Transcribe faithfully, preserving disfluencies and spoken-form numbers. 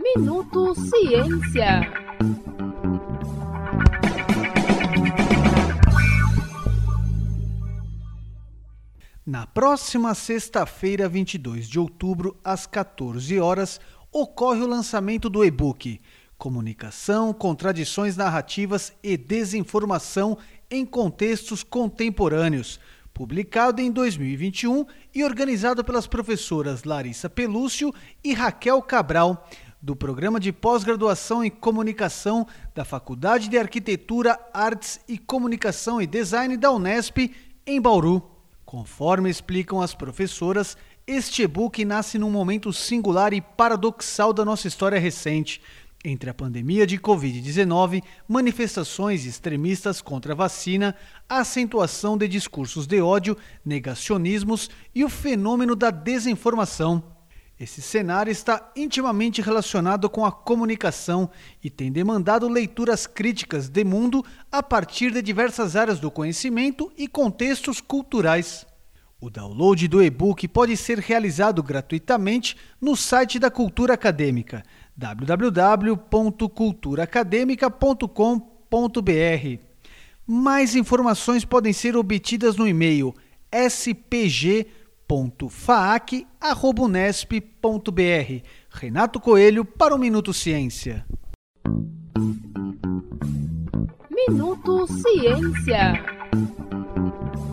Minuto Ciência. Na próxima sexta-feira, vinte e dois de outubro, às quatorze horas, ocorre o lançamento do e-book Comunicação, Contradições Narrativas e Desinformação em Contextos Contemporâneos, publicado em dois mil e vinte e um e organizado pelas professoras Larissa Pelúcio e Raquel Cabral, do Programa de Pós-Graduação em Comunicação da Faculdade de Arquitetura, Artes e Comunicação e Design da Unesp, em Bauru. Conforme explicam as professoras, este e-book nasce num momento singular e paradoxal da nossa história recente, entre a pandemia de covid dezenove, manifestações extremistas contra a vacina, a acentuação de discursos de ódio, negacionismos e o fenômeno da desinformação. Esse cenário está intimamente relacionado com a comunicação e tem demandado leituras críticas de mundo a partir de diversas áreas do conhecimento e contextos culturais. O download do e-book pode ser realizado gratuitamente no site da Cultura Acadêmica, w w w ponto cultura acadêmica ponto com ponto b r. Mais informações podem ser obtidas no e-mail s p g ponto f a a c arroba unesp ponto b r. Renato Coelho para o Minuto Ciência. Minuto Ciência.